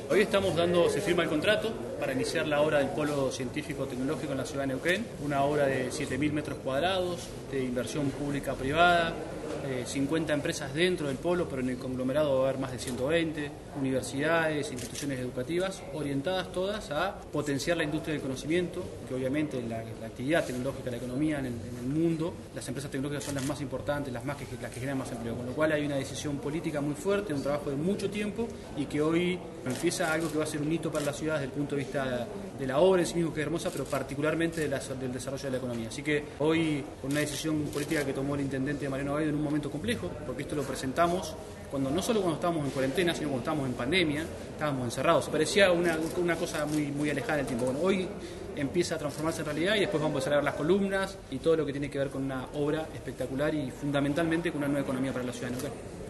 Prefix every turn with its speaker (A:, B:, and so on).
A: Hoy se firma el contrato para iniciar la obra del Polo Científico-Tecnológico en la ciudad de Neuquén, una obra de 7.000 metros cuadrados, de inversión pública-privada, 50 empresas dentro del polo, pero en el conglomerado va a haber más de 120, universidades, instituciones educativas, orientadas todas a potenciar la industria del conocimiento, que obviamente la actividad tecnológica, la economía en el mundo, las empresas tecnológicas son las más importantes, las que generan más empleo, con lo cual hay una decisión política muy fuerte, un trabajo de mucho tiempo y que hoy empieza algo que va a ser un hito para la ciudad desde el punto de vista de la obra en sí mismo, que es hermosa, pero particularmente del desarrollo de la economía. Así que hoy, con una decisión política que tomó el intendente Mariano Gaido en un momento complejo, porque esto lo presentamos no solo cuando estábamos en cuarentena, sino cuando estábamos en pandemia, estábamos encerrados. Parecía una cosa muy alejada del tiempo. Bueno, hoy empieza a transformarse en realidad y después vamos a empezar a ver las columnas y todo lo que tiene que ver con una obra espectacular y fundamentalmente con una nueva economía para la ciudad de Neuquén.